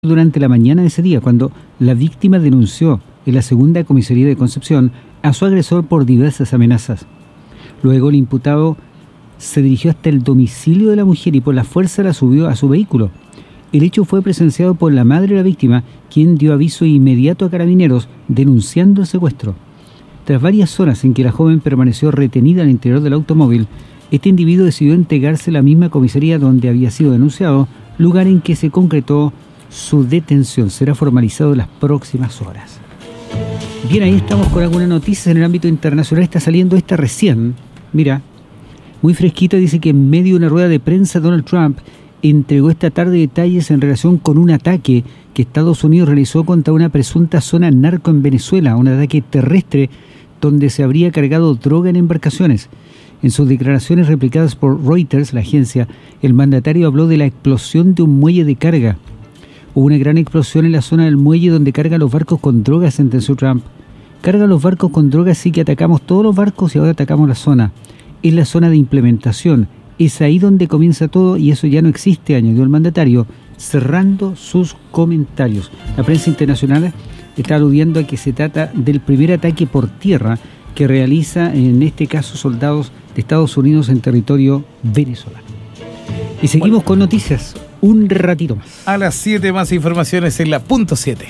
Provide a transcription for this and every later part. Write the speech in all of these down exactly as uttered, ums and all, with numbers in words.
durante la mañana de ese día, cuando la víctima denunció en la segunda comisaría de Concepción a su agresor por diversas amenazas. Luego el imputado se dirigió hasta el domicilio de la mujer y por la fuerza la subió a su vehículo. El hecho fue presenciado por la madre de la víctima, quien dio aviso inmediato a Carabineros denunciando el secuestro. Tras varias horas en que la joven permaneció retenida al interior del automóvil, este individuo decidió entregarse a la misma comisaría donde había sido denunciado, lugar en que se concretó su detención. Será formalizado en las próximas horas. Bien, ahí estamos con algunas noticias en el ámbito internacional. Está saliendo esta recién, mira, muy fresquita. Dice que en medio de una rueda de prensa Donald Trump entregó esta tarde detalles en relación con un ataque que Estados Unidos realizó contra una presunta zona narco en Venezuela, un ataque terrestre donde se habría cargado droga en embarcaciones. En sus declaraciones replicadas por Reuters, la agencia, el mandatario habló de la explosión de un muelle de carga. Hubo una gran explosión en la zona del muelle donde cargan los barcos con drogas, sentenció Trump. Cargan los barcos con drogas, sí que atacamos todos los barcos y ahora atacamos la zona. Es la zona de implementación. Es ahí donde comienza todo y eso ya no existe, añadió el mandatario, cerrando sus comentarios. La prensa internacional está aludiendo a que se trata del primer ataque por tierra que realiza, en este caso, soldados de Estados Unidos en territorio venezolano. Y seguimos bueno. con noticias. Un ratito más. A las siete más informaciones en la punto siete.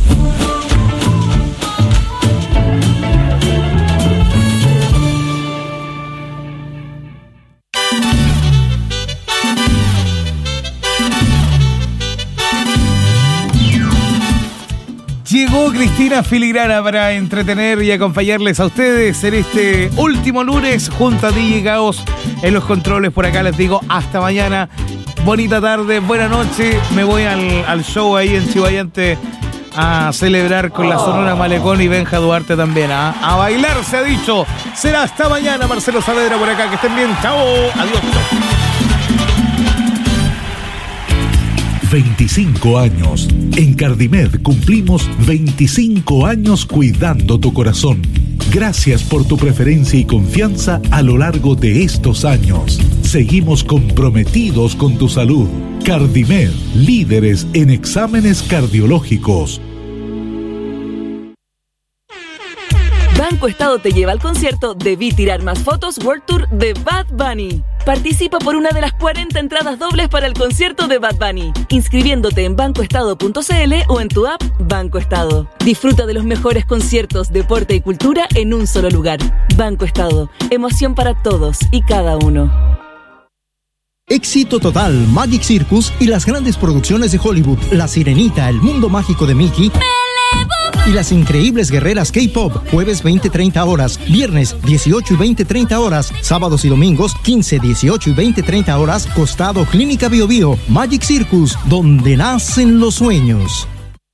Llegó Cristina Filigrana para entretener y acompañarles a ustedes en este último lunes junto a D J Caos en los controles. Por acá les digo hasta mañana. Bonita tarde, buena noche. Me voy al, al show ahí en Chivayante a celebrar con la Sonora Malecón y Benja Duarte también. ¿eh? A bailar se ha dicho. Será hasta mañana. Marcelo Saavedra por acá. Que estén bien. Chao. Adiós. veinticinco años. En Cardimed cumplimos veinticinco años cuidando tu corazón. Gracias por tu preferencia y confianza a lo largo de estos años. Seguimos comprometidos con tu salud. Cardimed, líderes en exámenes cardiológicos. Banco Estado te lleva al concierto Debí Tirar Más Fotos World Tour de Bad Bunny. Participa por una de las cuarenta entradas dobles para el concierto de Bad Bunny, inscribiéndote en banco estado punto c l o en tu app Banco Estado. Disfruta de los mejores conciertos, deporte y cultura en un solo lugar. Banco Estado, emoción para todos y cada uno. Éxito total, Magic Circus y las grandes producciones de Hollywood, La Sirenita, El Mundo Mágico de Mickey y las increíbles guerreras K-Pop, jueves veinte treinta horas, viernes dieciocho y veinte treinta horas, sábados y domingos quince, dieciocho y veinte treinta horas, costado Clínica Bio Bio. Magic Circus, donde nacen los sueños.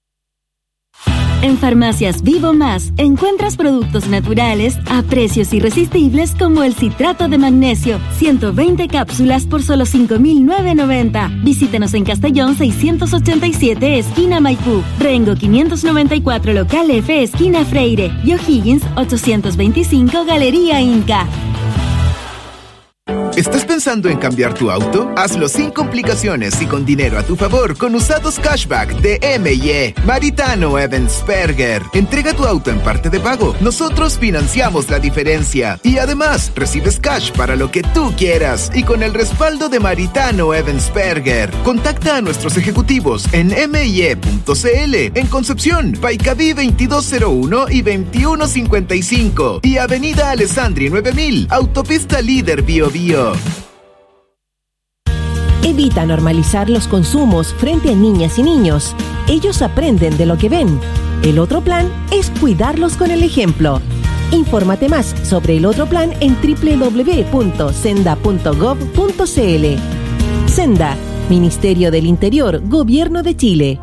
En Farmacias Vivo Más encuentras productos naturales a precios irresistibles como el citrato de magnesio, ciento veinte cápsulas por solo cinco mil novecientos noventa. Visítanos en Castellón seiscientos ochenta y siete, esquina Maipú, Rengo quinientos noventa y cuatro, local F, esquina Freire, y O'Higgins ochocientos veinticinco, Galería Inca. ¿Estás pensando en cambiar tu auto? Hazlo sin complicaciones y con dinero a tu favor con Usados Cashback de M y E. Maritano Evansperger. Entrega tu auto en parte de pago. Nosotros financiamos la diferencia. Y además, recibes cash para lo que tú quieras. Y con el respaldo de Maritano Evansperger. Contacta a nuestros ejecutivos en m y e punto c l, en Concepción, Paicaví veintidós cero uno y veintiuno cincuenta y cinco. Y Avenida Alessandri nueve mil, Autopista Líder Bio Bio. Evita normalizar los consumos frente a niñas y niños. Ellos aprenden de lo que ven. El otro plan es cuidarlos con el ejemplo. Infórmate más sobre el otro plan en doble u doble u doble u punto senda punto gov punto c l. Senda, Ministerio del Interior, Gobierno de Chile.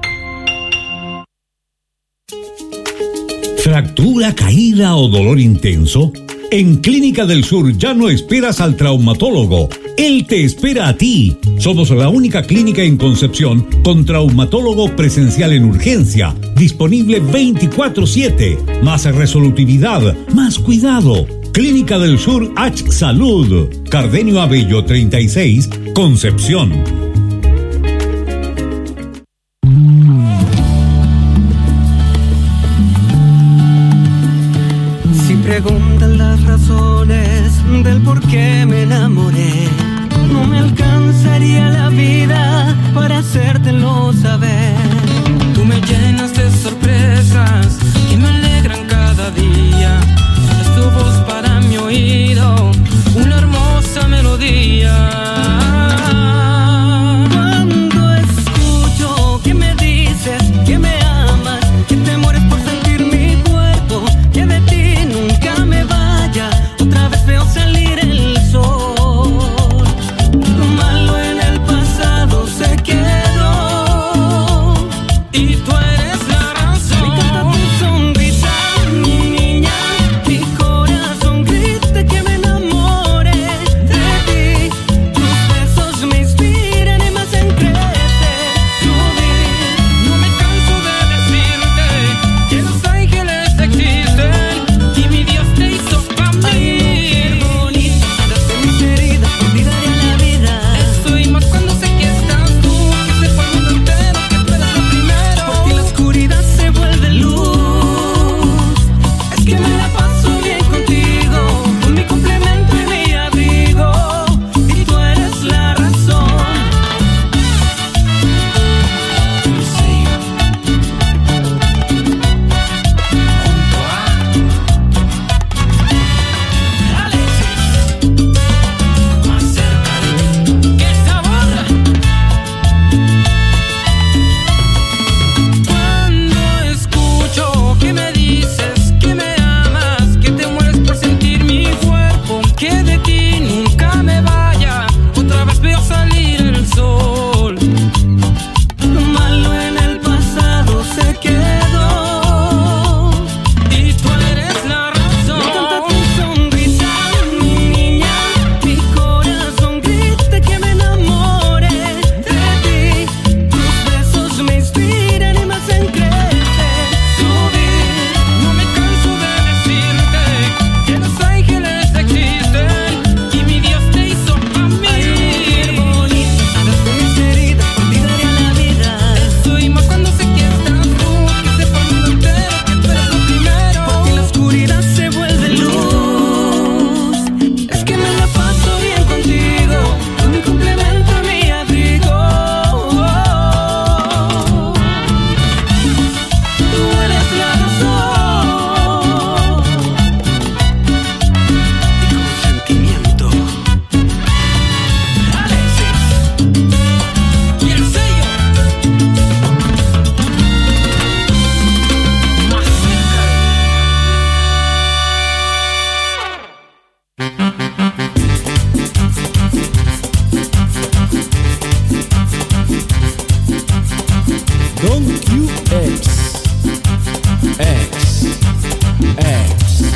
¿Fractura, caída o dolor intenso? En Clínica del Sur ya no esperas al traumatólogo. Él te espera a ti. Somos la única clínica en Concepción con traumatólogo presencial en urgencia, disponible veinticuatro siete. Más resolutividad, más cuidado. Clínica del Sur H Salud. Cardenio Abello treinta y seis, Concepción. el por qué me enamoré. No me alcanzaría la vida para hacértelo saber. Tú me llenas de sorpresas que me alegran cada día. Es tu voz para mi oído, una hermosa melodía. Cuando escucho que me dices que me amas, que te mueres por sentir mi cuerpo, que de ti nunca me vaya, otra vez veo salir el sol. Lo malo en el pasado se quedó y tú eres la razón. Me encanta tu sonrisa, mi niña, mi corazón grita que me enamore de ti. Tus besos me inspiran y me hacen crecer, subir. No me canso de decirte que los ángeles existen y mi Dios te hizo para mí. Ay, mujer bonita, sanaste mis heridas, olvidaré la vida. Estoy más cuando sé que estás tú, que sepa el mundo entero que tú eres lo primero. Por ti la oscuridad se vuelve luz. Es que me la paso bien contigo, con mi complemento y mi abrigo, y tú eres la razón. Sí. Junto a Alexis, más cerca de ti. ¡Qué sabor! Cuando escucho que me dices que me amas, que te mueres por sentir mi cuerpo, que de ti nunca me vaya, otra vez veo salir el sol. Lo malo en el pasado se quedó y tú eres la razón. Me encanta tu sonrisa, mi niña, mi corazón grita que me enamore de ti. Tus besos me inspiran y me hacen crecer, subir. No me canso de decirte que los ángeles existen y mi Dios te hizo para mí. Ay, mujer bonita, sanaste mis heridas, olvidaré la vida. Estoy más cuando sé que estás tú, que sepa el mundo entero que tú eres lo primero. Por ti la oscuridad se vuelve luz. Es que me la paso bien contigo, con mi complemento y mi abrigo. Tú eres la razón. Y con sentimiento, Alexis y el sello más cerca de ti. Don't you ex, ex, ex.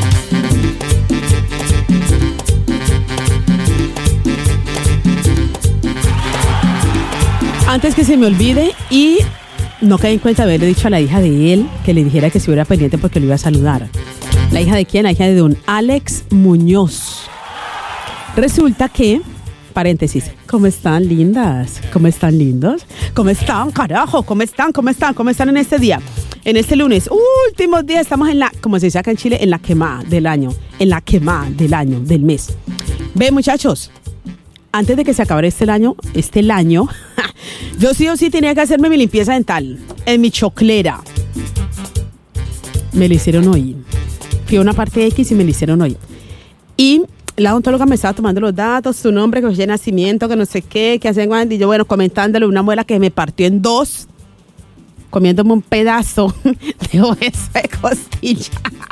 Antes que se me olvide, y no caí en cuenta de haberle dicho a la hija de él que le dijera que estuviera pendiente porque lo iba a saludar. ¿La hija de quién? La hija de don Alex Muñoz. Resulta que, paréntesis, ¿cómo están, lindas? ¿Cómo están, lindos? ¿Cómo están, carajo? ¿Cómo están? ¿Cómo están? ¿Cómo están en este día? En este lunes, últimos días, estamos en la, como se dice acá en Chile, en la quemada del año. En la quemada del año, del mes. Ve, muchachos, antes de que se acabara este año, este año, yo sí o sí tenía que hacerme mi limpieza dental en mi choclera. Me lo hicieron hoy. Fui a una parte X y me lo hicieron hoy. Y la odontóloga me estaba tomando los datos, su nombre, que de nacimiento, que no sé qué, que hacen, y yo, bueno, comentándole una muela que me partió en dos, comiéndome un pedazo de hueso de costilla.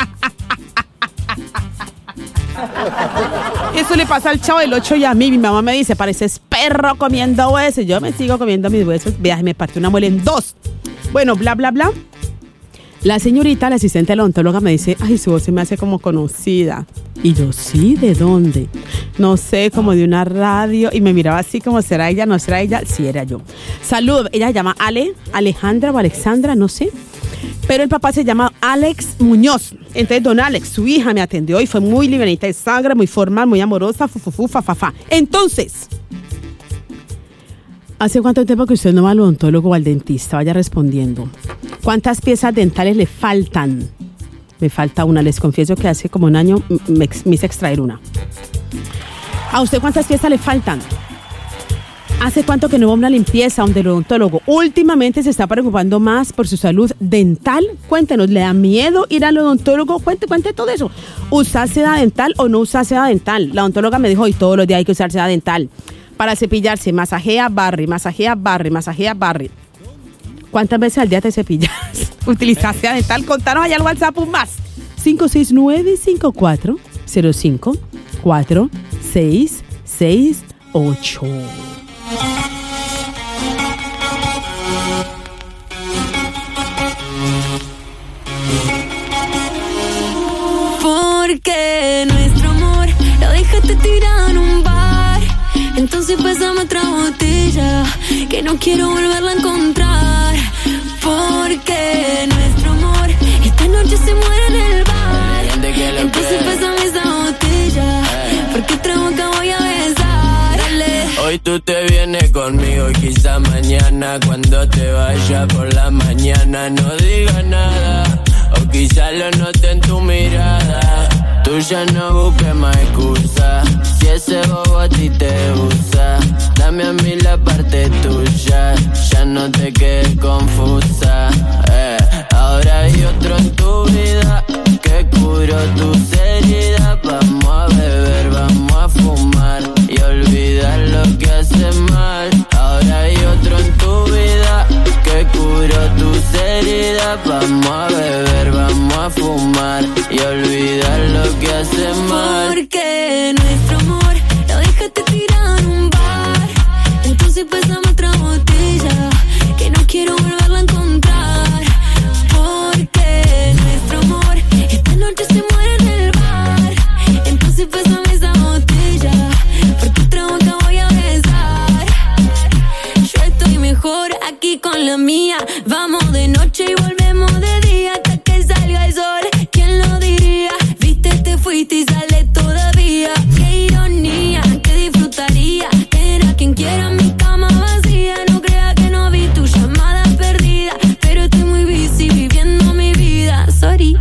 Eso le pasa al Chavo del ocho y a mí. Mi mamá me dice, pareces perro comiendo huesos. Yo me sigo comiendo mis huesos. Vea, me partió una muela en dos. Bueno, bla, bla, bla. La señorita, la asistente de la odontóloga, me dice, ay, su voz se me hace como conocida. Y yo, sí, ¿de dónde? No sé, como de una radio. Y me miraba así como, ¿será ella? ¿No será ella? Sí, era yo. Salud. Ella se llama Ale, Alejandra o Alexandra, no sé. Pero el papá se llama Alex Muñoz. Entonces, don Alex, su hija, me atendió y fue muy livianita de sangre, muy formal, muy amorosa, fufufu, fa, fa, fa. Entonces, ¿hace cuánto tiempo que usted no va al odontólogo o al dentista? Vaya respondiendo. ¿Cuántas piezas dentales le faltan? Me falta una. Les confieso que hace como un año me, me hice extraer una. ¿A usted cuántas piezas le faltan? ¿Hace cuánto que no va a una limpieza a un odontólogo? Últimamente se está preocupando más por su salud dental. Cuéntenos, ¿le da miedo ir al odontólogo? Cuente, cuente todo eso. ¿Usar seda dental o no usar seda dental? La odontóloga me dijo, hoy todos los días hay que usar seda dental. Para cepillarse, masajea, barre, masajea, barre, masajea, barre. ¿Cuántas veces al día te cepillas? ¿Utilizas seda dental? Contanos allá al WhatsApp un más. cinco seis nueve, cinco cuatro cero cinco, cuatro seis seis ocho. Porque nuestro amor lo dejaste tirado en un bar. Entonces pásame otra botella, que no quiero volverla a encontrar. Porque nuestro amor esta noche se muere en el bar. Entonces pásame esa botella, porque otra boca voy a besar. Dale. Hoy tú te vienes conmigo y quizá mañana cuando te vaya por la mañana no digas nada. O quizá lo note en tu mirada. Tú ya no busques más excusas. Si ese bobo a ti te usa, dame a mí la parte tuya. Ya no te quedes confusa. eh. Ahora hay otro en tu vida que curó tus heridas. Vamos a beber, vamos a fumar y olvidar lo que hace mal. Ahora hay otro en tu vida que curó tus heridas. Vamos a beber, vamos a fumar y olvidar lo que hace mal. Porque nuestro amor lo dejaste tirado en un bar. Entonces pásame otra botella, que no quiero volverla a encontrar. Porque nuestro amor esta noche se muere en el bar. Entonces pásame esa botella, porque otra boca voy a besar. Yo estoy mejor aquí con la mía. Vamos de noche y volvemos de día hasta que salga el sol. ¿Quién lo diría? Viste, te fuiste y sale todavía. Qué ironía, que disfrutaría tener a quien quiera mi cama vacía. No crea que no vi tu llamada perdida, pero estoy muy busy viviendo mi vida. Sorry.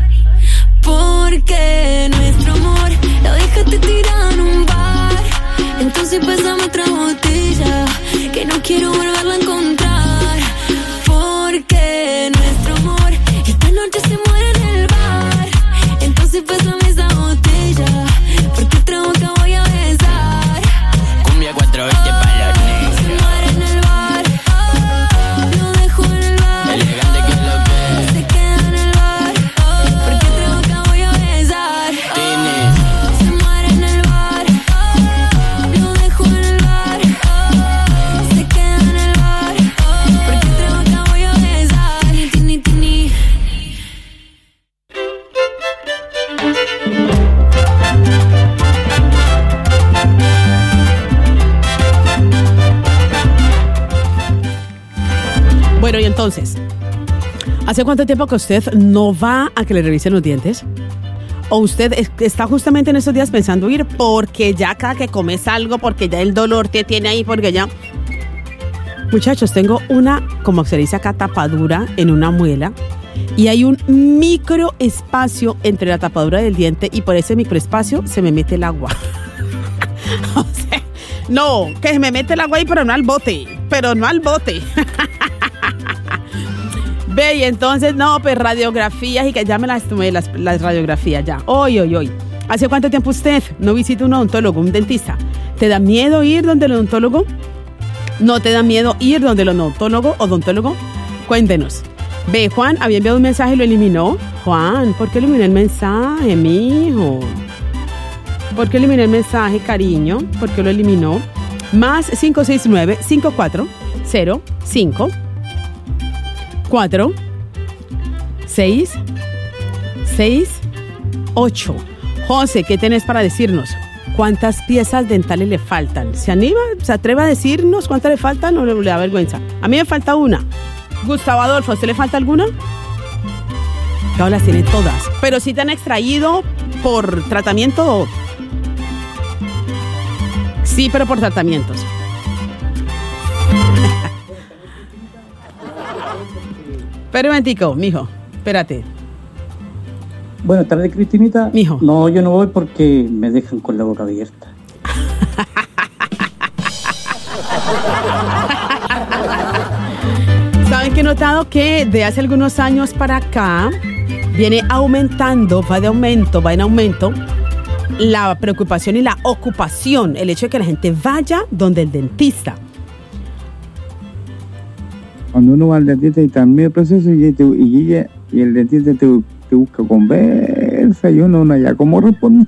Porque nuestro amor lo dejaste tirado en un bar. Entonces pásame otra botella, que no quiero volverla a encontrar. Porque nuestro amor esta noche se muere en el bar. Entonces pásame esa botella, porque otra boca voy a besar. Cumbia cuatro veinte para los negros. Se muere en el bar, lo dejo en el bar. Elegante que es lo que Se queda en el bar, porque otra boca voy a besar. Tini. Se muere en el bar, lo dejo en el bar. Se queda en el bar, porque otra boca voy a besar. Tini, tini. Bueno, y entonces, ¿hace cuánto tiempo que usted no va a que le revisen los dientes? ¿O usted es- está justamente en esos días pensando ir porque ya cada que comes algo, porque ya el dolor te tiene ahí, porque ya... Muchachos, tengo una, como se dice acá, tapadura en una muela y hay un micro espacio entre la tapadura del diente y por ese microespacio se me mete el agua. O sea, no, que se me mete el agua ahí, pero no al bote, pero no al bote. Ve, y entonces, no, pues radiografías y que ya me las tomé, las, las radiografías, ya. Hoy, hoy, hoy. ¿Hace cuánto tiempo usted no visita un odontólogo, un dentista? ¿Te da miedo ir donde el odontólogo? ¿No te da miedo ir donde el odontólogo, odontólogo? Cuéntenos. Ve, Juan había enviado un mensaje y lo eliminó. Juan, ¿por qué eliminé el mensaje, mijo? ¿Por qué eliminé el mensaje, cariño? ¿Por qué lo eliminó? Más cinco seis nueve, cinco cuatro cero cinco, cuatro seis seis ocho. José, ¿qué tenés para decirnos? ¿Cuántas piezas dentales le faltan? ¿Se anima? ¿Se atreve a decirnos cuántas le faltan o le da vergüenza? A mí me falta una. Gustavo Adolfo, ¿a usted le falta alguna? Claro, las tiene todas. Pero sí te han extraído por tratamiento. Sí, pero por tratamientos. Pero un momentico, mijo, espérate. Buenas tardes, Cristinita. Mijo. No, yo no voy porque me dejan con la boca abierta. ¿Saben que he notado que de hace algunos años para acá viene aumentando, va de aumento, va en aumento la preocupación y la ocupación, el hecho de que la gente vaya donde el dentista? Cuando uno va al dentista y está en medio proceso y, te, y, y, y el dentista te, te busca conversa y uno no haya cómo responder.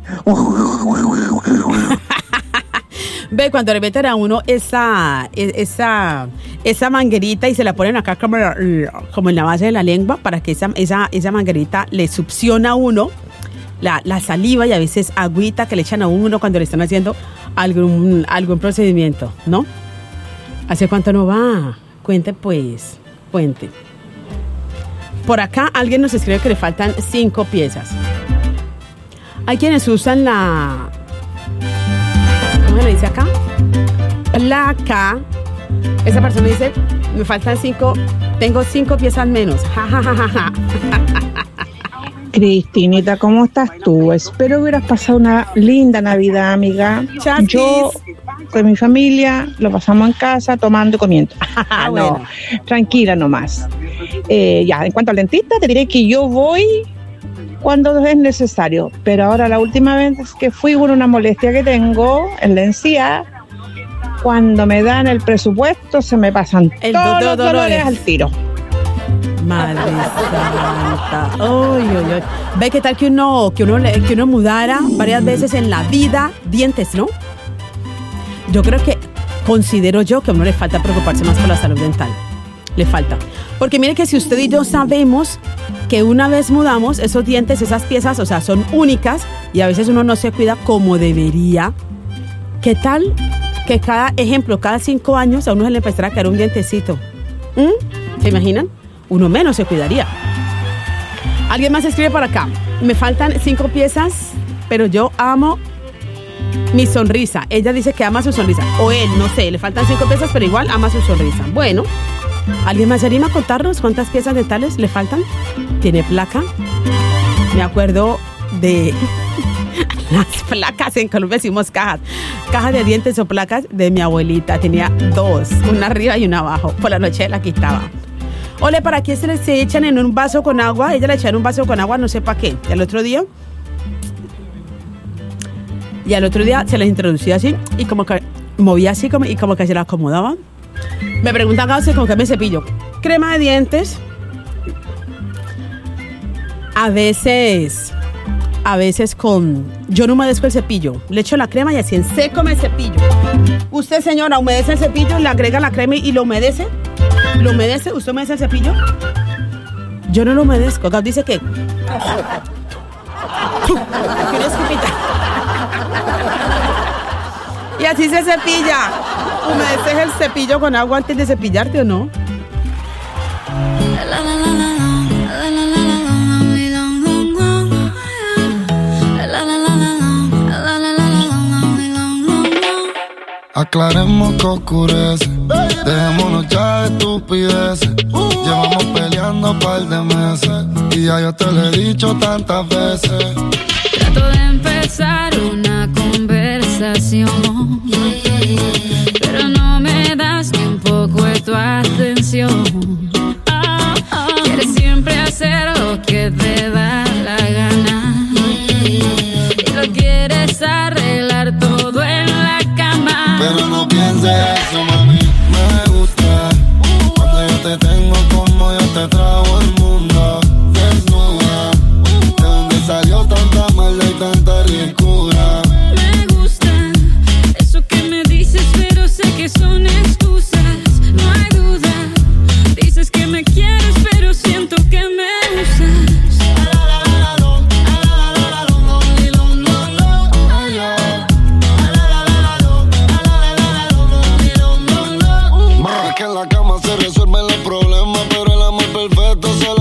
Ve, cuando le meten a uno esa, esa, esa manguerita y se la ponen acá como, como en la base de la lengua para que esa, esa, esa manguerita le succiona a uno la, la saliva y a veces agüita que le echan a uno cuando le están haciendo algún, algún procedimiento, ¿no? ¿Hace cuánto no va? Cuente pues, cuente. Por acá alguien nos escribe que le faltan cinco piezas. Hay quienes usan la... ¿Cómo se le dice acá? Placa. Esa persona dice, me faltan cinco, tengo cinco piezas menos. Ja, ja, ja, ja, ja. Cristinita, ¿cómo estás tú? Espero hubieras pasado una linda Navidad, amiga. Chastis. Yo con mi familia lo pasamos en casa tomando y comiendo. Ah, bueno. No, tranquila nomás. Eh, ya, en cuanto al dentista, te diré que yo voy cuando es necesario, pero ahora la última vez que fui por una molestia que tengo en la encía, cuando me dan el presupuesto se me pasan el todos do- do- los dolores, dolores al tiro. Madre santa. Oy, oy, oy. Ve qué tal que uno, que uno, que uno mudara varias veces en la vida dientes, ¿no? Yo creo que, considero yo que a uno le falta preocuparse más por la salud dental. Le falta. Porque mire que si usted y yo sabemos que una vez mudamos, esos dientes, esas piezas, o sea, son únicas y a veces uno no se cuida como debería. ¿Qué tal que cada ejemplo, cada cinco años a uno se le empezará a caer un dientecito? ¿Mm? ¿Se imaginan? Uno menos se cuidaría. Alguien más escribe por acá. Me faltan cinco piezas, pero yo amo mi sonrisa. Ella dice que ama su sonrisa. O él, no sé, le faltan cinco piezas, pero igual ama su sonrisa. Bueno, ¿alguien más se anima a contarnos cuántas piezas dentales le faltan? ¿Tiene placa? Me acuerdo de las placas, en Colombia decimos cajas. Cajas de dientes o placas de mi abuelita. Tenía dos, una arriba y una abajo. Por la noche la quitaba. Ole, ¿para qué se les echan en un vaso con agua? Ella le echaba en un vaso con agua, no sé para qué. Y al otro día... Y al otro día se les introducía así y como que movía así como, y como que se la acomodaba. Me preguntan a veces con qué me cepillo. Crema de dientes. A veces... A veces con... Yo no humedezco el cepillo. Le echo la crema y así en seco me cepillo. Usted, señora, humedece el cepillo, le agrega la crema y lo humedece. ¿Lo humedece? ¿Usted humedece el cepillo? Yo no lo humedezco. Gab dice que... Y así se cepilla. ¿Humedeces el cepillo con agua antes de cepillarte o no? Aclaremos que oscurece, dejémonos ya de estupideces. Llevamos peleando un par de meses y ya yo te lo he dicho tantas veces. Trato de empezar una conversación, pero no me das ni un poco de tu atención. Quieres siempre hacer lo que te da la gana y lo quieres arreglar todo en la cama. Pero no pienses eso, mami, me gusta cuando yo te tengo como yo te trago el mundo. Desnuda, de donde salió tanta maldad y tanta ricura. Me gusta eso que me dices, pero sé que son excusas. No hay duda, dices que me quieres, pero siento que me usas. Que en la cama se resuelven los problemas, pero el amor perfecto se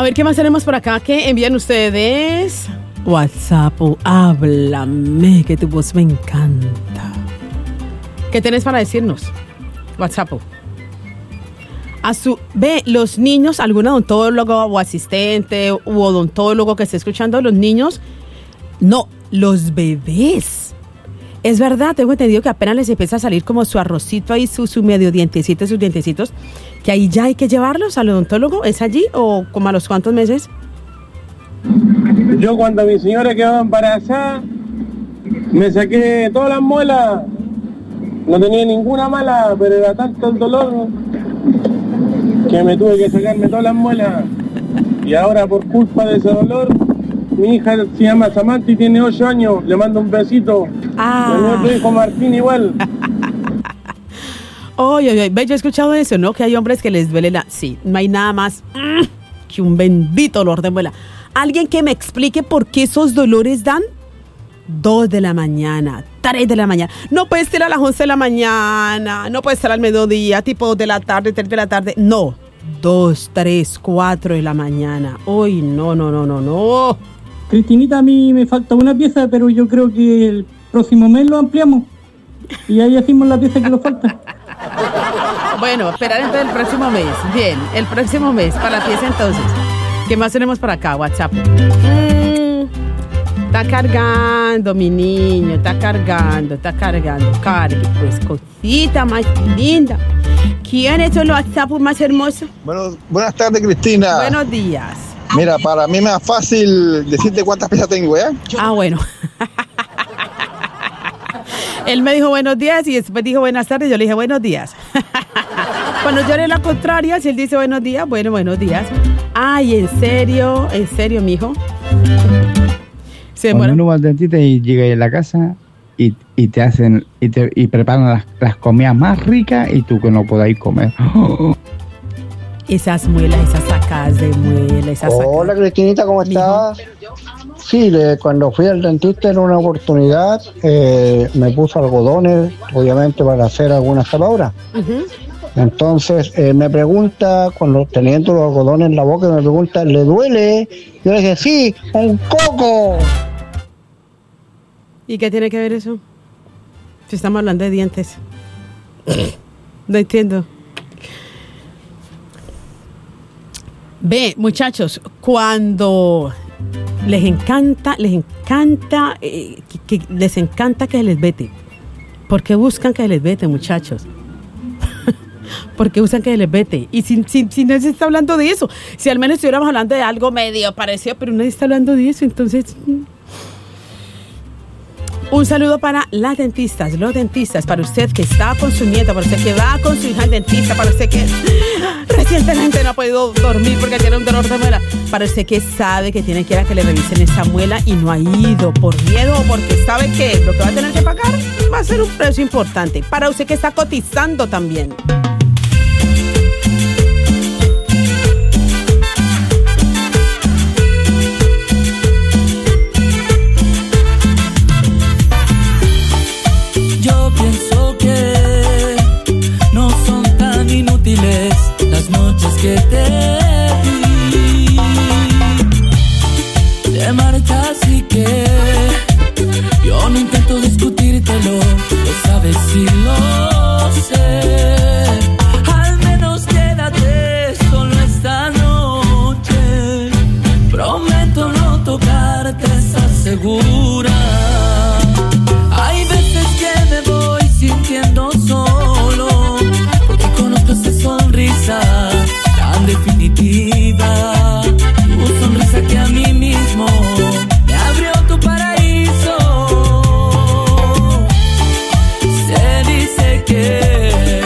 ver, ¿qué más tenemos por acá? ¿Qué envían ustedes? WhatsApp, háblame, que tu voz me encanta. ¿Qué tenés para decirnos? WhatsApp. A su, ve, los niños, algún odontólogo o asistente u odontólogo que esté escuchando, los niños, no, los bebés. Es verdad, tengo entendido que apenas les empieza a salir como su arrocito ahí, su, su medio dientecito, sus dientecitos, que ahí ya hay que llevarlos al odontólogo. ¿Es allí o como a los cuántos meses? Yo cuando mi señora quedó embarazada, me saqué todas las muelas, no tenía ninguna mala, pero era tanto el dolor que me tuve que sacarme todas las muelas. Y ahora por culpa de ese dolor, mi hija se llama Samantha y tiene ocho años, le mando un besito. Ah. Y a mi otro hijo Martín igual. Oye, oye, ve, yo he escuchado eso, ¿no? Que hay hombres que les duele la... Sí, no hay nada más mm, que un bendito dolor de muela. ¿Alguien que me explique por qué esos dolores dan? Dos de la mañana, tres de la mañana. No puede ser a las once de la mañana, no puede ser al mediodía, tipo dos de la tarde, tres de la tarde. No, dos, tres, cuatro de la mañana. Uy, no, no, no, no, no. Cristinita, a mí me falta una pieza, pero yo creo que el próximo mes lo ampliamos. Y ahí hacemos la pieza que nos falta. Bueno, esperar entonces el próximo mes. Bien, el próximo mes para la pieza entonces. ¿Qué más tenemos por acá? WhatsApp. Mm, está cargando, mi niño. Está cargando, está cargando. Cargue, pues, cosita más linda. ¿Quién es el WhatsApp más hermoso? Bueno, buenas tardes, Cristina. Buenos días. Mira, para mí es más fácil decirte cuántas piezas tengo, ¿eh? Ah, bueno. Él me dijo buenos días y después dijo buenas tardes. Yo le dije buenos días. Cuando yo le la contraria, si él dice buenos días, bueno, buenos días. Ay, ¿en serio? ¿En serio, mijo? Se Cuando uno va al dentista y llega a la casa y, y te hacen y te y preparan las, las comidas más ricas y tú que no podáis comer. Esas muelas, esas sacadas de muela, esas sacadas. Hola, Cristinita, ¿cómo estás? Sí, le, cuando fui al dentista en una oportunidad eh, me puso algodones, obviamente para hacer algunas tapaduras. Uh-huh. Entonces eh, me pregunta, cuando teniendo los algodones en la boca, me pregunta, ¿le duele? Yo le dije, sí, un coco. ¿Y qué tiene que ver eso? Si estamos hablando de dientes. No entiendo. Ve, muchachos, cuando les encanta, les encanta, eh, que, que les encanta que les vete. ¿Por qué buscan que les vete, muchachos? Porque usan que les vete. Y si, si, si no se está hablando de eso, si al menos estuviéramos hablando de algo medio parecido, pero nadie está hablando de eso, entonces... Un saludo para las dentistas, los dentistas, para usted que está con su nieta, para usted que va con su hija al dentista, para usted que recientemente no ha podido dormir porque tiene un dolor de muela, para usted que sabe que tiene que ir a que le revisen esa muela y no ha ido por miedo o porque sabe que lo que va a tener que pagar va a ser un precio importante, para usted que está cotizando también. Las noches que te di, te marchas y que yo no intento discutírtelo, lo sabes y lo sé. Al menos quédate solo esta noche, prometo no tocarte, ¿estás segura? Hay veces que me voy sintiendo solo, esa sonrisa tan definitiva, tu sonrisa que a mí mismo me abrió tu paraíso. Se dice que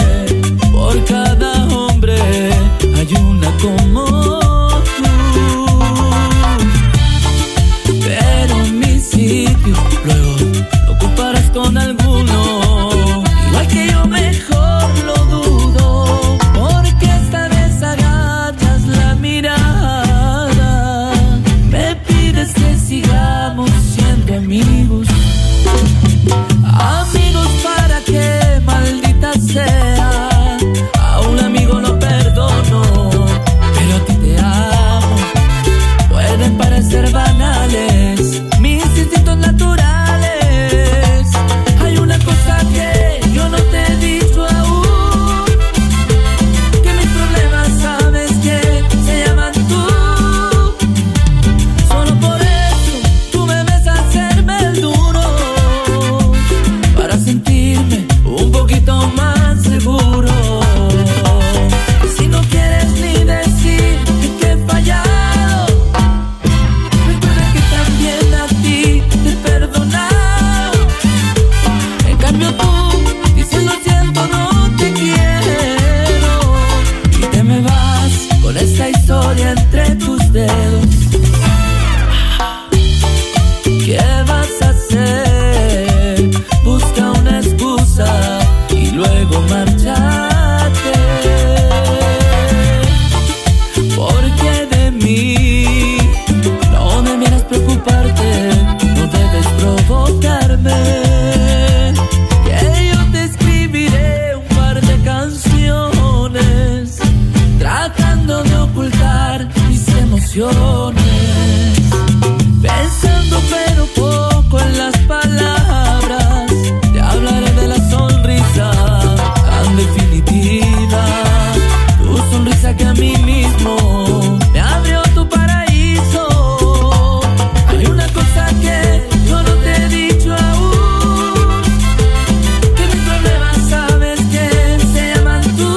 canciones, pensando pero poco en las palabras. Te hablaré de la sonrisa tan definitiva, tu sonrisa que a mí mismo me abrió tu paraíso. Hay una cosa que yo no te he dicho aún, que mis problemas sabes que se llaman tú.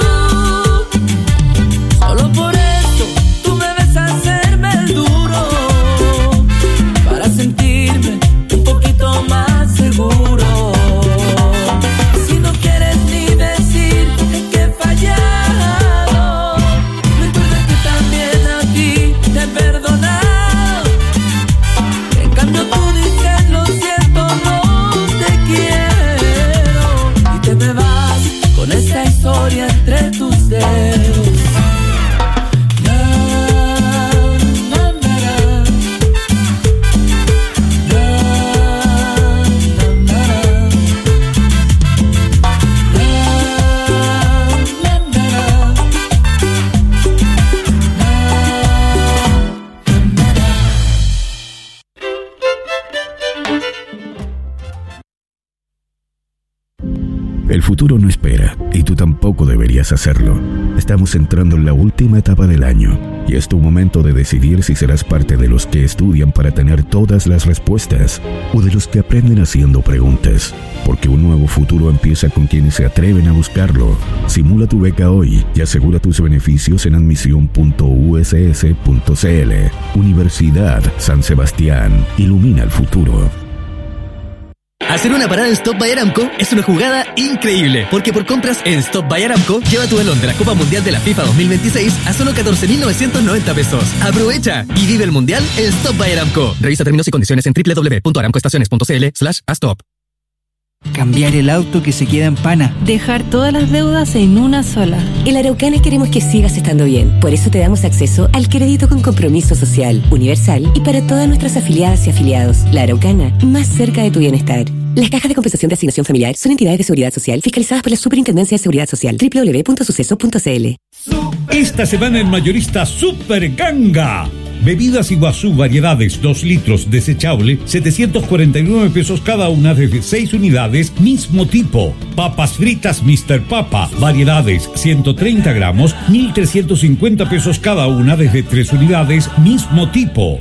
Solo por eso tú me ves hacerme el duro, para sentirme un poquito más seguro. Si no quieres ni decir que he fallado, recuerda que también a ti te he perdonado. En cambio tú dices lo siento, no te quiero, y te me vas con esta historia entre tus dedos. El futuro no espera, y tú tampoco deberías hacerlo. Estamos entrando en la última etapa del año, y es tu momento de decidir si serás parte de los que estudian para tener todas las respuestas, o de los que aprenden haciendo preguntas. Porque un nuevo futuro empieza con quienes se atreven a buscarlo. Simula tu beca hoy y asegura tus beneficios en admisión punto u s s punto c l. Universidad San Sebastián. Ilumina el futuro. Hacer una parada en Stop by Aramco es una jugada increíble, porque por compras en Stop by Aramco, lleva tu balón de la Copa Mundial de la FIFA dos mil veintiséis a solo catorce mil novecientos noventa pesos. ¡Aprovecha! Y vive el Mundial en Stop by Aramco. Revisa términos y condiciones en doble u doble u doble u punto aramco estaciones punto c l slash a stop. Cambiar el auto que se queda en pana. Dejar todas las deudas en una sola. En La Araucana queremos que sigas estando bien. Por eso te damos acceso al crédito con compromiso social, universal y para todas nuestras afiliadas y afiliados. La Araucana, más cerca de tu bienestar. Las cajas de compensación de asignación familiar son entidades de seguridad social fiscalizadas por la Superintendencia de Seguridad Social. doble u doble u doble u punto suceso punto c l. Esta semana en Mayorista Super Ganga. Bebidas Iguazú variedades dos litros desechable, setecientos cuarenta y nueve pesos cada una desde seis unidades, mismo tipo. Papas fritas mister Papa, variedades ciento treinta gramos, mil trescientos cincuenta pesos cada una desde tres unidades, mismo tipo.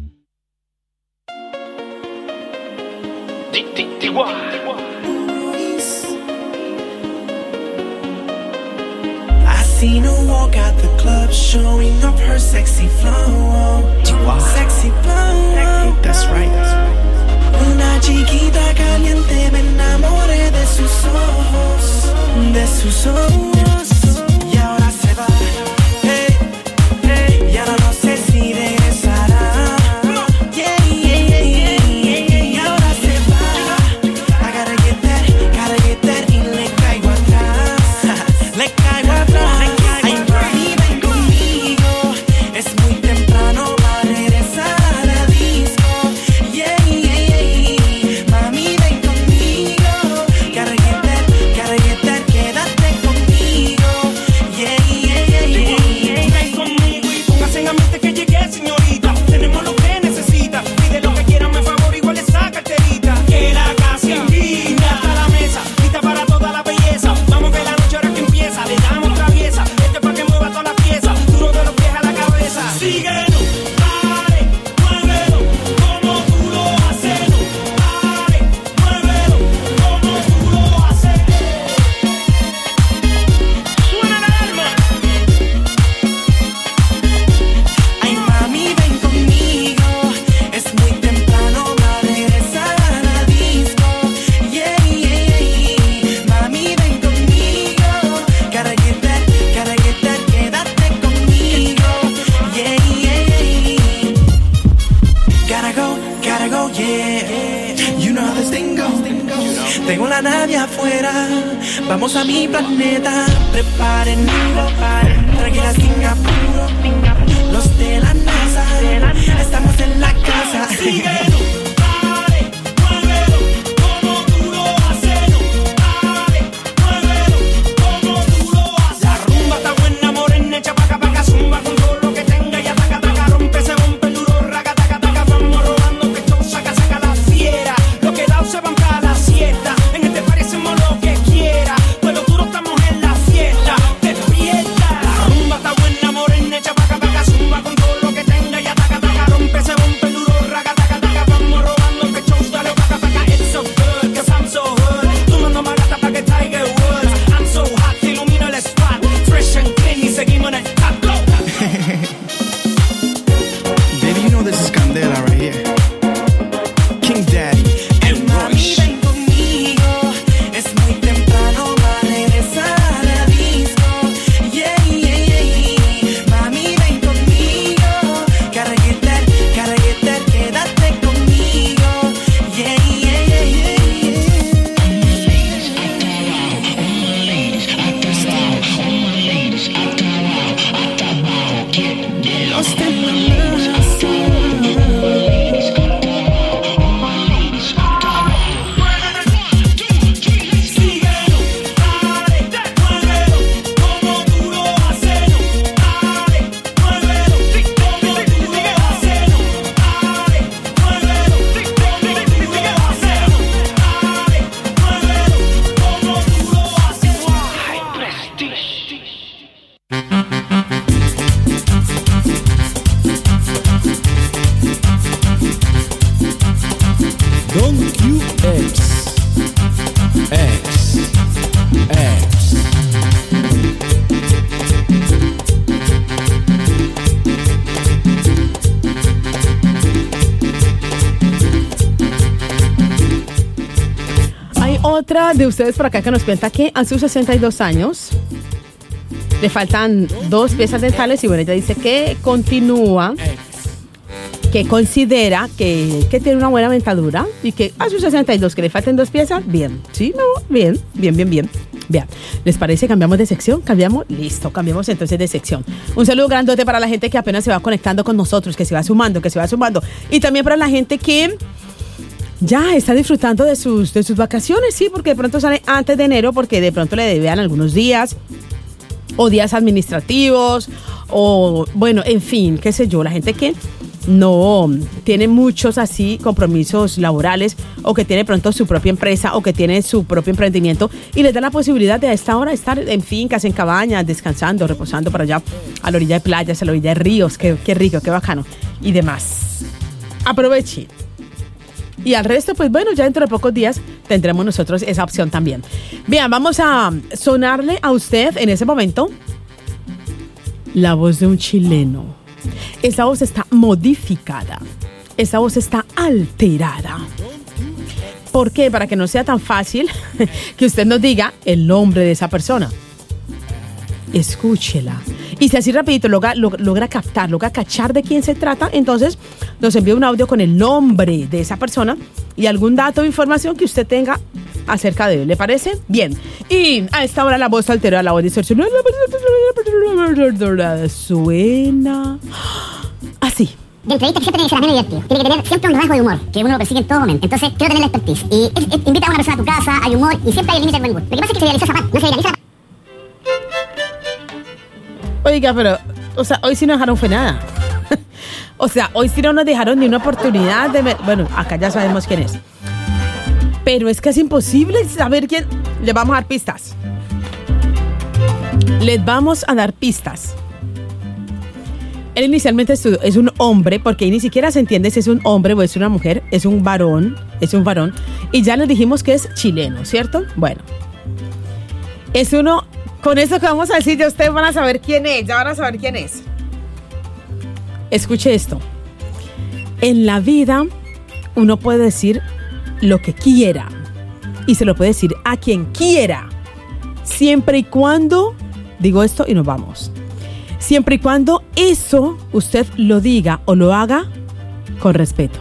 I seen her walk out the club, showing off her sexy flow. Sexy flow. That's right. Una chiquita caliente, me enamoré de sus ojos, de sus ojos. Y ahora se va. Hey, hey. Y ahora no sé si regresará. Yeah, yeah, yeah, yeah. Y ahora se va. I gotta get that, gotta get that. Y le caigo atrás. Le caigo atrás. Tengo la nave afuera, vamos a mi planeta. Preparen tranquila Singapur, los de la NASA, estamos en la casa. Síguelo, dale, muévelo, como tú lo haces. Dale, muévelo, como tú lo haces. La rumba está buena, morena, echa paca, paca, zumba con todo lo que tenga y ataca, ataca, rompe ese otra de ustedes por acá que nos cuenta que a sus sesenta y dos años le faltan dos piezas dentales y bueno, ella dice que continúa, que considera que, que tiene una buena dentadura y que a sus sesenta y dos que le falten dos piezas, bien, sí, no, bien, bien, bien, bien. Bien, ¿les parece? ¿Cambiamos de sección? ¿Cambiamos? Listo, cambiamos entonces de sección. Un saludo grandote para la gente que apenas se va conectando con nosotros, que se va sumando, que se va sumando. Y también para la gente que ya está disfrutando de sus, de sus vacaciones, sí, porque de pronto sale antes de enero, porque de pronto le debían algunos días, o días administrativos, o bueno, en fin, qué sé yo, la gente que no tiene muchos así compromisos laborales o que tiene pronto su propia empresa o que tiene su propio emprendimiento y les da la posibilidad de a esta hora estar en fincas, en cabañas, descansando, reposando para allá a la orilla de playas, a la orilla de ríos, qué, qué rico, qué bacano y demás. Aprovechen. Y al resto, pues bueno, ya dentro de pocos días tendremos nosotros esa opción también. Bien, vamos a sonarle a usted en ese momento la voz de un chileno. Esa voz está modificada. Esa voz está alterada. ¿Por qué? Para que no sea tan fácil que usted nos diga el nombre de esa persona. Escúchela. Y si así rapidito logra, logra captar, logra cachar de quién se trata, entonces nos envía un audio con el nombre de esa persona y algún dato o información que usted tenga acerca de él. ¿Le parece? Bien. Y a esta hora la voz alterada, la voz distorsionada suena así. De entrevista siempre tiene que ser ameno y divertido. Tiene que tener siempre un rasgo de humor, que uno lo persigue en todo momento. Entonces, quiero tener la expertise. Y es, es, invita a una persona a tu casa, hay humor y siempre hay el límite del buen gusto. Lo que pasa es que se idealiza esa parte, no se idealiza. Oiga, pero, o sea, hoy sí no dejaron fue nada. O sea, hoy sí no nos dejaron ni una oportunidad de ver. Bueno, acá ya sabemos quién es. Pero es que es imposible saber quién. Les vamos a dar pistas. Les vamos a dar pistas. Él inicialmente estudió, es un hombre, porque ahí ni siquiera se entiende si es un hombre o es una mujer, es un varón, es un varón. Y ya les dijimos que es chileno, ¿cierto? Bueno. Es uno, con eso que vamos a decir, ya ustedes van a saber quién es, ya van a saber quién es. Escuche esto. En la vida, uno puede decir lo que quiera. Y se lo puede decir a quien quiera. Siempre y cuando, digo esto y nos vamos. Siempre y cuando eso usted lo diga o lo haga con respeto.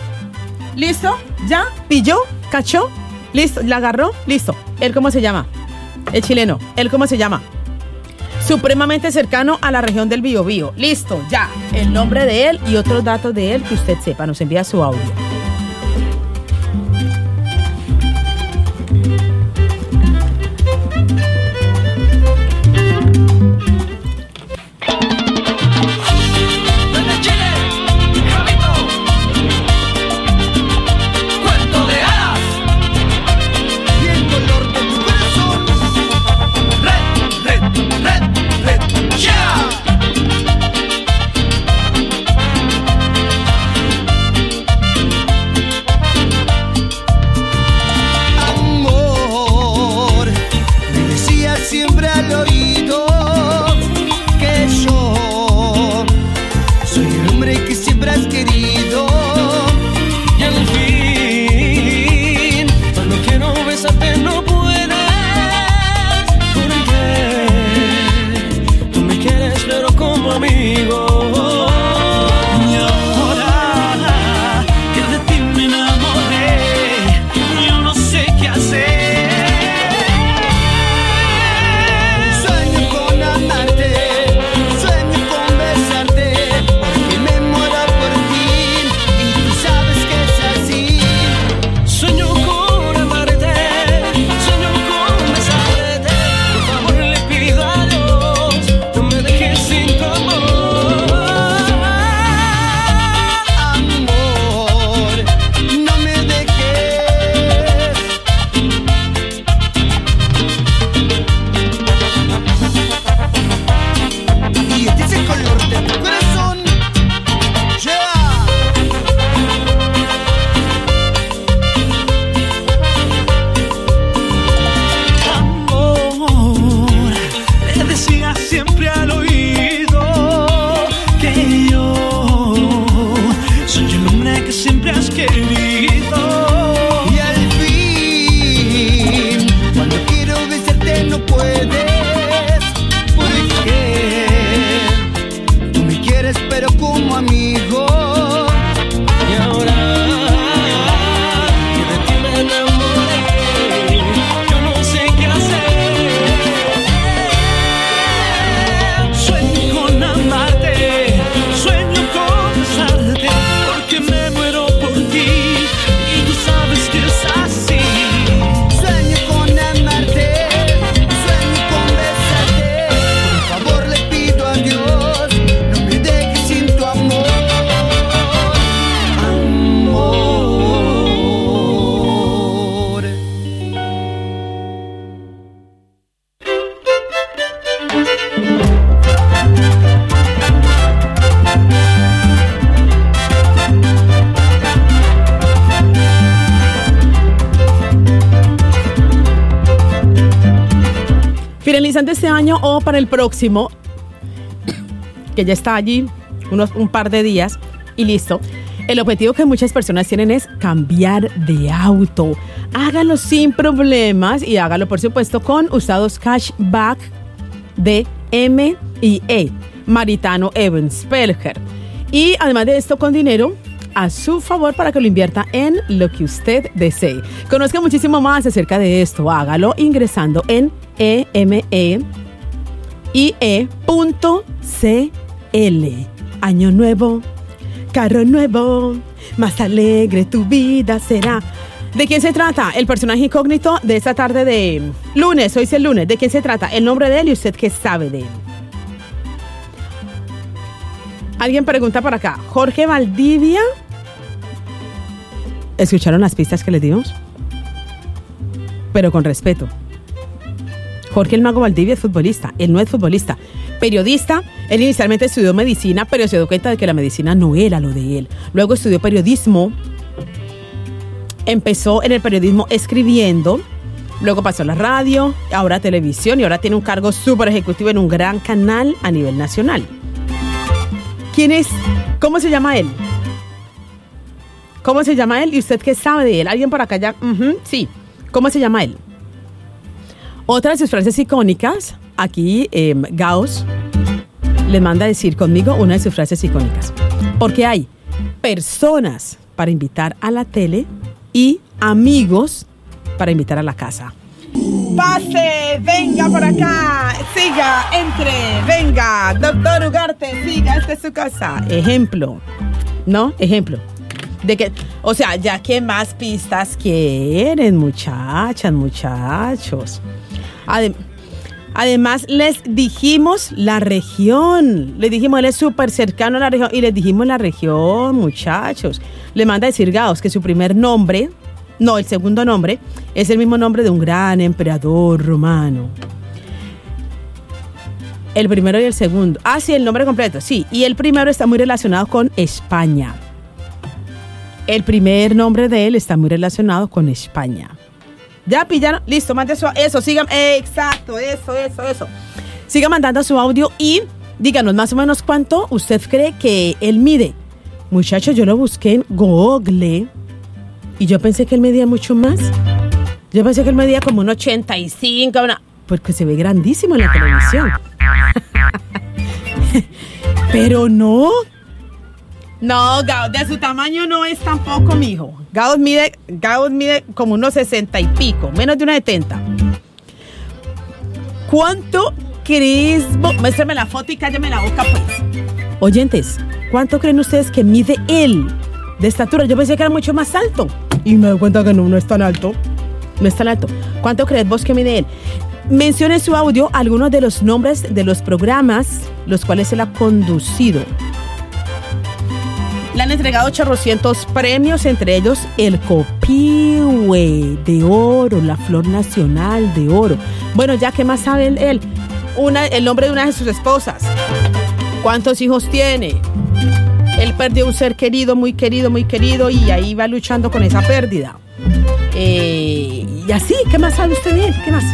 ¿Listo? ¿Ya? ¿Pilló? ¿Cachó? ¿Listo? ¿La agarró? Listo. ¿Él cómo se llama? El chileno. ¿Él cómo se llama? Supremamente cercano a la región del Biobío. Listo, ya. El nombre de él y otros datos de él que usted sepa. Nos envía su audio. Sin tu amor año o para el próximo, que ya está allí unos, un par de días y listo. El objetivo que muchas personas tienen es cambiar de auto. Hágalo sin problemas y hágalo, por supuesto, con usados cashback de M y E, Maritano Evans Pelger. Y además de esto, con dinero a su favor para que lo invierta en lo que usted desee. Conozca muchísimo más acerca de esto. Hágalo ingresando en e m e i e punto c l. Año nuevo, carro nuevo, más alegre tu vida será. ¿De quién se trata? El personaje incógnito de esta tarde de lunes. Hoy es el lunes. ¿De quién se trata? El nombre de él y usted qué sabe de él. Alguien pregunta por acá. Jorge Valdivia. ¿Escucharon las pistas que les dimos? Pero con respeto. Jorge el Mago Valdivia es futbolista. Él no es futbolista. Periodista. Él inicialmente estudió medicina, pero se dio cuenta de que la medicina no era lo de él. Luego estudió periodismo. Empezó en el periodismo escribiendo. Luego pasó a la radio, ahora a televisión y ahora tiene un cargo súper ejecutivo en un gran canal a nivel nacional. ¿Quién es? ¿Cómo se llama él? ¿Cómo se llama él? ¿Y usted qué sabe de él? ¿Alguien por acá ya? Uh-huh, sí. ¿Cómo se llama él? Otra de sus frases icónicas, aquí eh, Gauss le manda a decir conmigo una de sus frases icónicas. Porque hay personas para invitar a la tele y amigos para invitar a la casa. Pase, venga por acá, siga, entre, venga, doctor Ugarte, siga, esta es su casa. Ejemplo, ¿no? Ejemplo. De que, o sea, ya que más pistas quieren, muchachas, muchachos. Adem- Además, les dijimos la región. Les dijimos, él es súper cercano a la región. Y les dijimos la región, muchachos. Le manda a decir Gauss que su primer nombre, no, el segundo nombre, es el mismo nombre de un gran emperador romano. El primero y el segundo. Ah, sí, el nombre completo, sí. Y el primero está muy relacionado con España. El primer nombre de él está muy relacionado con España. ¿Ya pillaron? Listo, mande su... Eso, sigan... Eh, exacto, eso, eso, eso. Siga mandando su audio y díganos más o menos cuánto usted cree que él mide. Muchachos, yo lo busqué en Google y yo pensé que él medía mucho más. Yo pensé que él medía como un ochenta y cinco, una... porque se ve grandísimo en la televisión. Pero no... No, Gauss, de su tamaño no es tampoco, mijo. Gauss mide, Gauss mide como unos sesenta y pico, menos de unos setenta. ¿Cuánto crees? Muéstrame la foto y cállame la boca, pues. Oyentes, ¿cuánto creen ustedes que mide él de estatura? Yo pensé que era mucho más alto. Y me doy cuenta que no, no es tan alto. No es tan alto. ¿Cuánto crees vos que mide él? Mencione en su audio algunos de los nombres de los programas los cuales él ha conducido. Le han entregado ochocientos premios, entre ellos el Copihue de oro, la Flor Nacional de oro. Bueno, ya, ¿qué más sabe él? Una, el nombre de una de sus esposas. ¿Cuántos hijos tiene? Él perdió un ser querido, muy querido, muy querido, y ahí va luchando con esa pérdida. Eh, y así, ¿qué más sabe usted de él? ¿Qué más?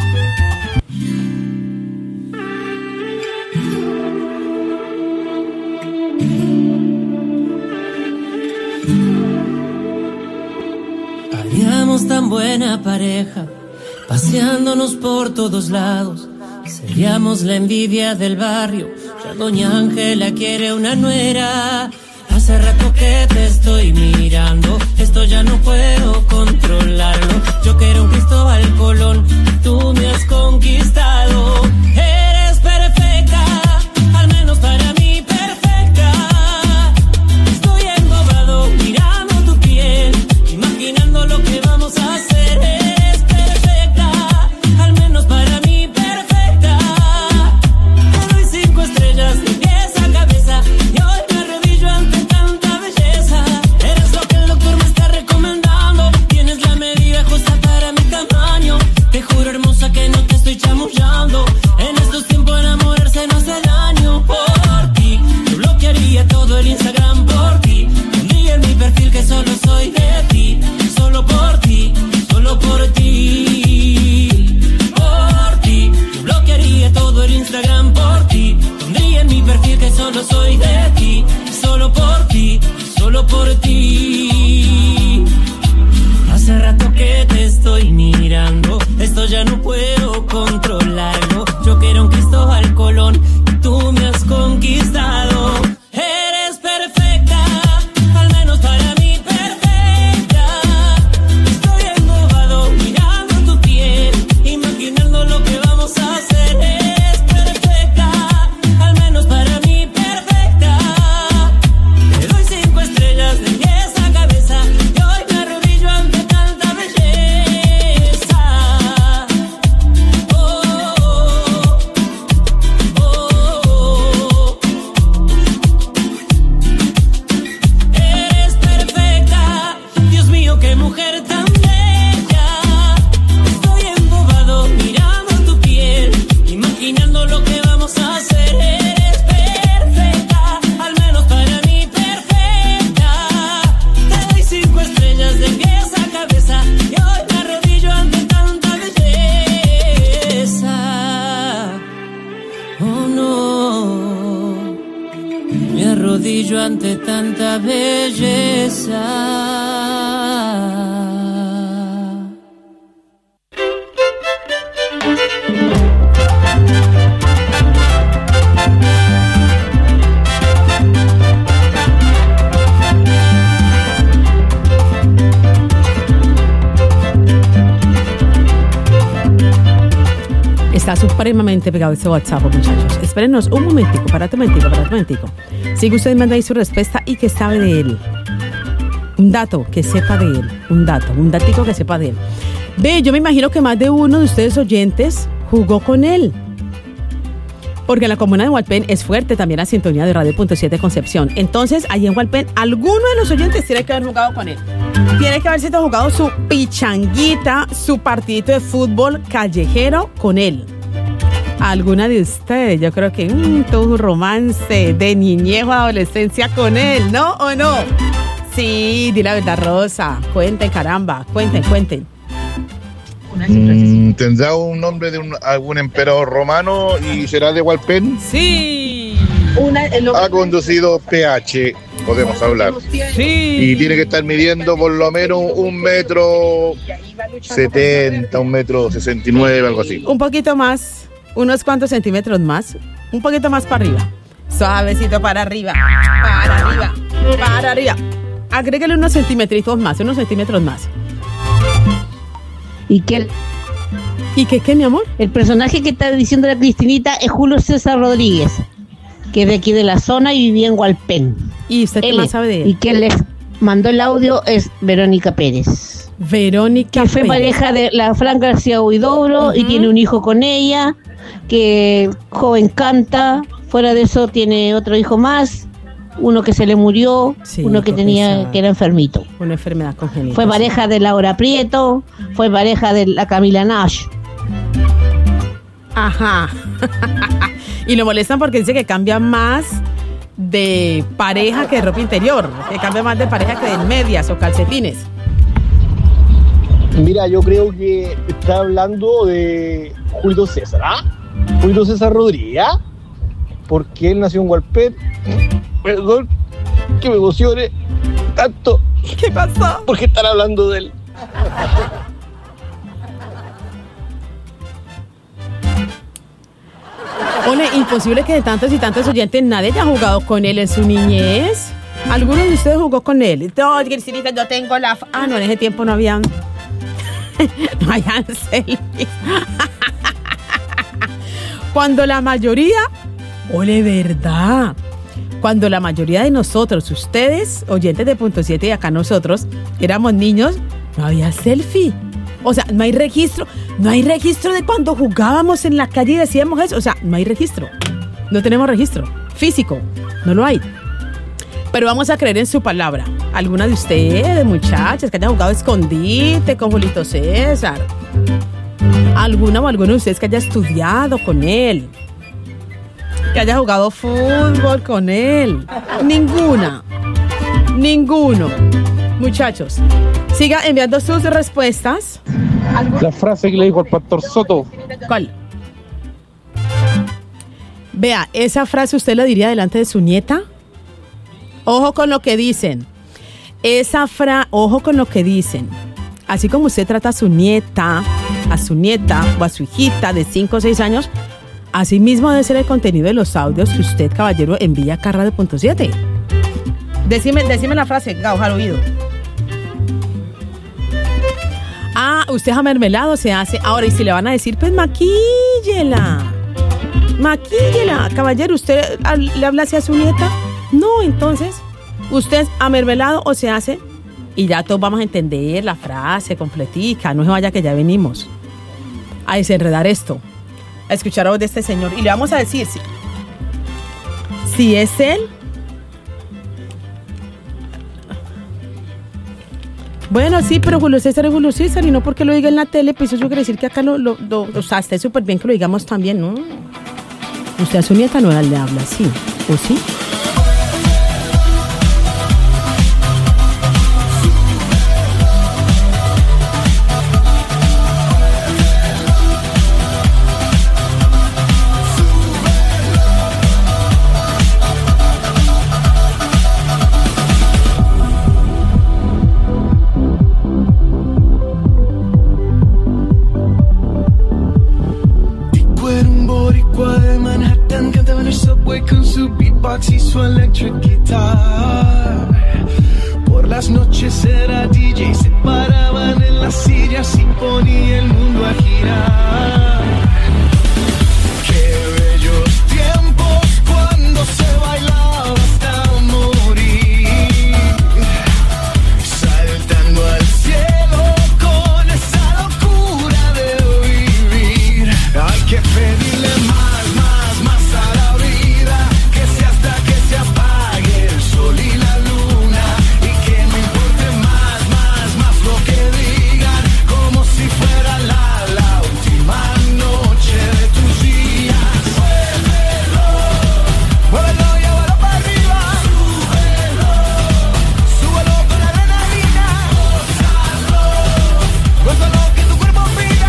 Haríamos tan buena pareja, paseándonos por todos lados. Seríamos la envidia del barrio. Ya doña Ángela quiere una nuera. Hace rato que te estoy mirando, esto ya no puedo controlarlo. Yo quiero un Cristóbal Colón, tú me has conquistado. Eres perfecta, al menos para mí perfecta. Estoy embobado mirando tu piel, imaginando lo que vamos a hacer. Eres perfecta, al menos para mí perfecta. Te doy cinco estrellas de pies a cabeza y hoy me arrodillo ante tanta belleza. Eres lo que el doctor me está recomendando. Tienes la medida justa para mi tamaño. Te juro, hermosa, que no te estoy chamullando. arrodillo ante tanta belleza. Está supremamente pegado ese WhatsApp, muchachos. Espérenos un momentico, parate un momentico, parate un momentico. Sigue usted mandando ahí su respuesta y que sabe de él. Un dato que sepa de él. Un dato, un datico que sepa de él. Ve, yo me imagino que más de uno de ustedes oyentes jugó con él. Porque la comuna de Hualpén es fuerte también la sintonía de Radio Punto siete Concepción. Entonces, allí en Hualpén, alguno de los oyentes tiene que haber jugado con él. Tiene que haberse jugado su pichanguita, su partidito de fútbol callejero con él. Alguna de ustedes, yo creo que mmm, todo un romance de niñez o adolescencia con él, ¿no o no? Sí, di la verdad, Rosa. Cuenten, caramba, cuenten, cuenten. Mm, ¿Tendrá un nombre de un, algún emperador romano y será de Hualpén? Sí. Una, ha conducido P H, podemos hablar. Sí. Y tiene que estar midiendo por lo menos un metro setenta, un metro sesenta y nueve, algo así. Un poquito más, unos cuantos centímetros más, un poquito más para arriba. Suavecito para arriba, para arriba, para arriba. Agrégale unos centímetros más, unos centímetros más. ¿Y qué? ¿Y qué, qué, mi amor? El personaje que está diciendo la Cristinita es Julio César Rodríguez, que es de aquí de la zona y vivía en Hualpén. ¿Y usted qué él más es, sabe de él? Y quien les mandó el audio es Verónica Pérez. Verónica Que fue Pérez. pareja de la Fran García Huidobro, uh-huh. Y tiene un hijo con ella, que joven canta. Fuera de eso tiene otro hijo más. Uno que se le murió, sí, uno que tenía esa, que era enfermito. Una enfermedad congénita. Fue pareja de Laura Prieto, fue pareja de la Camila Nash. Ajá. Y lo molestan porque dice que cambia más de pareja que de ropa interior, que cambia más de pareja que de medias o calcetines. Mira, yo creo que está hablando de Julio César, ¿ah? Julio César Rodríguez, ¿ah? Porque él nació en Hualpén. Perdón que me emocione tanto. ¿Qué pasó? Porque están hablando de él. Ole, imposible que de tantos y tantos oyentes nadie haya jugado con él en su niñez. ¿Alguno de ustedes jugó con él? No, Cristinita, yo tengo la... F- ah, no, en ese tiempo no habían... no habían selfies. Cuando la mayoría... Ole, verdad. Cuando la mayoría de nosotros, ustedes, oyentes de Punto siete y acá nosotros, éramos niños, no había selfie. O sea, no hay registro. No hay registro de cuando jugábamos en la calle y decíamos eso. O sea, no hay registro. No tenemos registro físico. No lo hay. Pero vamos a creer en su palabra. ¿Alguna de ustedes, muchachas, que haya jugado escondite con Julito César? ¿Alguna o alguno de ustedes que haya estudiado con él? Que haya jugado fútbol con él. Ninguna. Ninguno. Muchachos, siga enviando sus respuestas. La frase que le dijo al pastor Soto. ¿Cuál? Vea, esa frase usted la diría delante de su nieta. Ojo con lo que dicen. Esa frase, ojo con lo que dicen. Así como usted trata a su nieta, a su nieta o a su hijita de cinco o seis años, así mismo debe ser el contenido de los audios que usted, caballero, envía acá a Radio Punto siete. Decime, decime la frase, Gauja, al oído. Ah, usted es mermelado, se hace. Ahora, y si le van a decir, pues maquíllela. Maquíllela. Caballero, ¿usted le habla así a su nieta? No, entonces, usted es amermelado o se hace. Y ya todos vamos a entender la frase completica. No se vaya que ya venimos a desenredar esto, a escuchar a voz de este señor. Y le vamos a decir si, si es él. Bueno, sí, pero Julio César es Julio César y no porque lo diga en la tele, pues eso quiere decir que acá lo, lo, lo o sea, está súper bien que lo digamos también, ¿no? Usted a su nieta no le habla así, ¿o sí? box y su electric guitar. Por las noches era D J, se paraban en las sillas y ponía el mundo a girar. Qué bellos tiempos cuando se bailaba hasta morir, saltando al cielo con esa locura de vivir. Hay que pedirle más, más, más a la vida, que sea hasta que se apague el sol y la luna, y que no importe más, más, más lo que digan, como si fuera la, la última noche de tus días. Muévelo, muévelo y llévalo para arriba. Súbelo, súbelo con adrenalina. Gózalo, gózalo que tu cuerpo pida.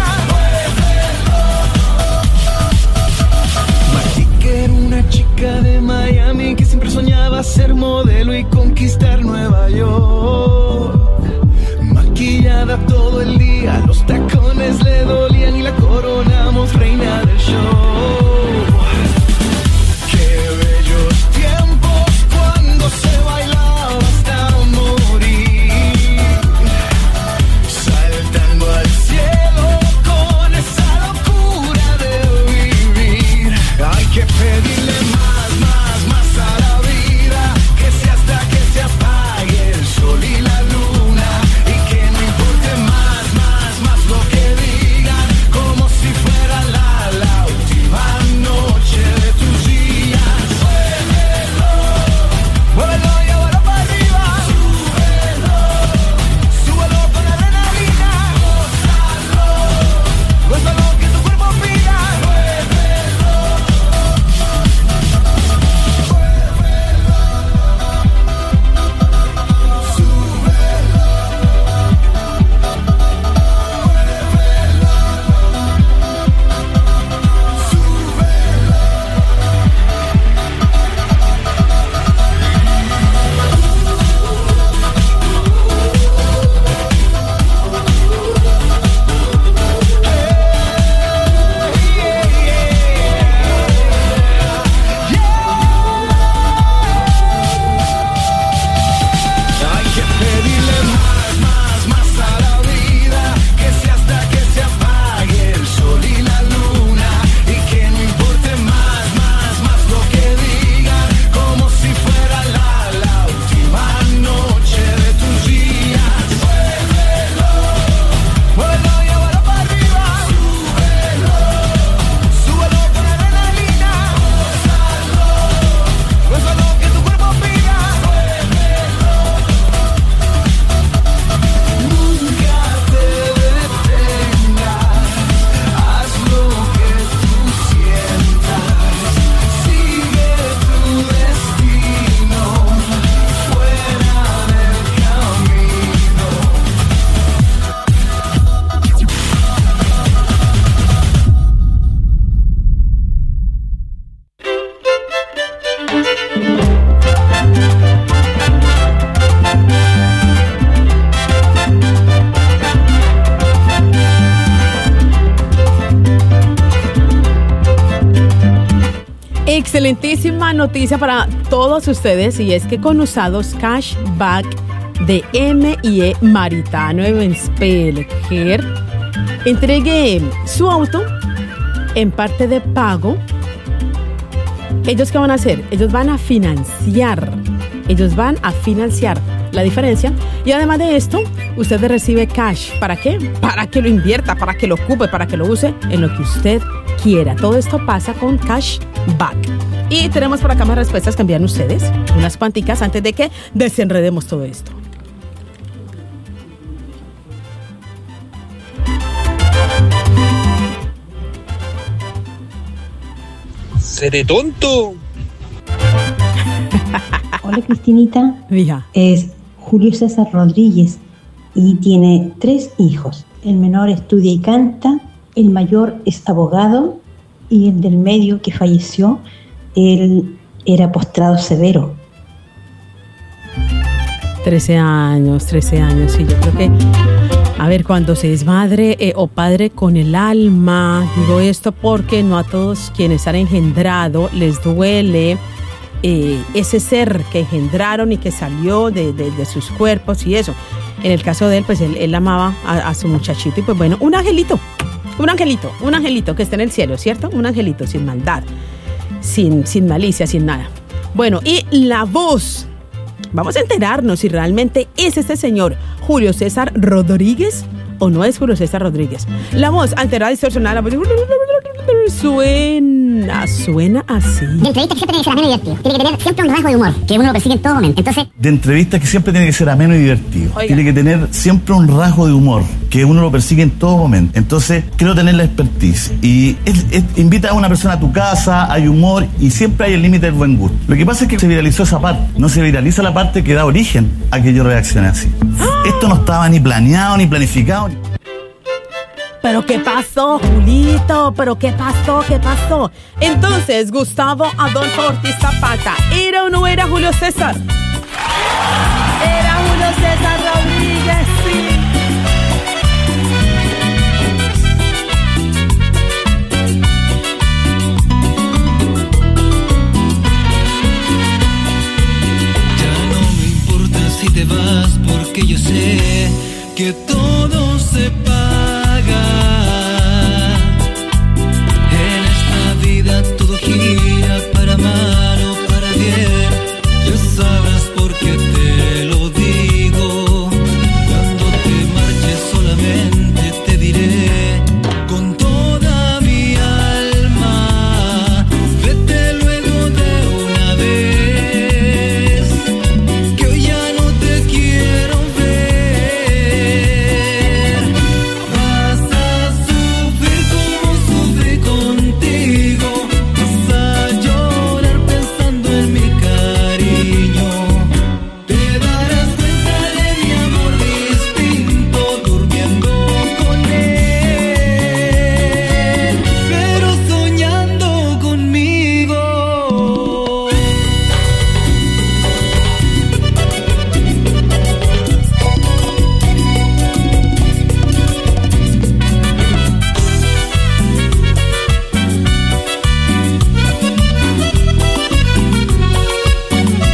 Matique era una chica de Miami que siempre soñaba ser modelo y conquistar Nueva York. Maquillada todo el día, los tacones le dolían y la coronamos reina del show. Qué bellos tiempos cuando se bailaba hasta morir, saltando al cielo con esa locura de vivir. Hay que pedirle más, más, más a la vida, que sea hasta que se apague el sol y la luna, y que no importe más, más, más lo que digan, como si fuera la, la última noche de tus días. Muévelo, muévelo y llévalo para arriba. Súbelo, súbelo con adrenalina. Gózalo, gózalo que tu cuerpo pida. Hay que pedirle más, más, más a la vida, que sea hasta que se apague el sol y la luna, y que no importe más, más, más lo que digan, como si fuera la, la última noche de tus días. Muévelo, muévelo y llévalo para arriba. Súbelo, súbelo con adrenalina. Gózalo, gózalo que tu cuerpo pida. Nunca te detengas, haz lo que tú sientas, sigue tu destino, fuera del camino. Excelentísima noticia para todos ustedes, y es que con usados Cashback de M y E Maritano Evenspelker, entregue su auto en parte de pago. ¿Ellos qué van a hacer? Ellos van a financiar. Ellos van a financiar la diferencia, y además de esto, usted recibe cash. ¿Para qué? Para que lo invierta, para que lo ocupe, para que lo use en lo que usted quiera. Todo esto pasa con Cashback. Y tenemos por acá más respuestas que envían ustedes, unas cuanticas, antes de que desenredemos todo esto. ¿Seré tonto? Hola Cristinita, Hija. es Julio César Rodríguez y tiene tres hijos. El menor estudia y canta, el mayor es abogado y el del medio que falleció, él era postrado severo. trece años, trece años, sí, yo creo que, a ver, cuando se es madre eh, o padre con el alma, digo esto porque no a todos quienes han engendrado les duele eh, ese ser que engendraron y que salió de, de, de sus cuerpos y eso. En el caso de él, pues él, él amaba a, a su muchachito y pues bueno, un angelito, un angelito, un angelito que está en el cielo, ¿cierto? Un angelito sin maldad, sin, sin malicia, sin nada. Bueno, y la voz. Vamos a enterarnos si realmente es este señor Julio César Rodríguez o no es Julio César Rodríguez. La voz alterada, distorsionada, la voz suena, suena así. De entrevistas que siempre tiene que ser ameno y divertido. Tiene que tener siempre un rasgo de humor, que uno lo persigue en todo momento. Entonces, de entrevistas que siempre tiene que ser ameno y divertido. Oiga. Tiene que tener siempre un rasgo de humor, que uno lo persigue en todo momento. Entonces, quiero tener la expertise. Y es, es, invita a una persona a tu casa, hay humor y siempre hay el límite del buen gusto. Lo que pasa es que se viralizó esa parte. No se viraliza la parte que da origen a que yo reaccione así. ¡Ah! Esto no estaba ni planeado, ni planificado. ¿Pero qué pasó, Julito? ¿Pero qué pasó? ¿Qué pasó? Entonces, Gustavo Adolfo Ortiz Zapata, ¿era o no era Julio César? Era Julio César Rodríguez, sí. Ya no me importa si te vas, porque yo sé que todo